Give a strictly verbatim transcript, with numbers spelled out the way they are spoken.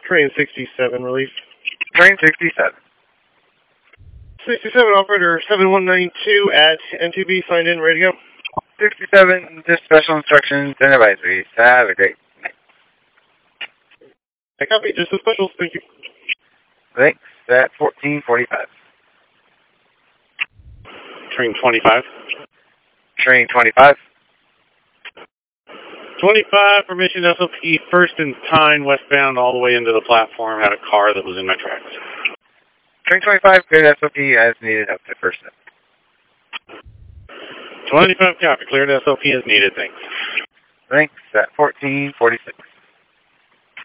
Train sixty-seven, relief. Train sixty-seven. sixty-seven, operator seven one nine two at N two B, signed in, ready to go. sixty-seven, just special instructions and advisories. Have a great night. I copy, just the specials, thank you. Thanks, at fourteen forty-five. Train twenty-five. Train twenty-five. twenty-five, permission S O P, first and Tyne, westbound all the way into the platform, had a car that was in my tracks. Train twenty-five, cleared S O P as needed up to first step. twenty-five, copy, cleared S O P as needed, thanks. Thanks, at fourteen forty-six.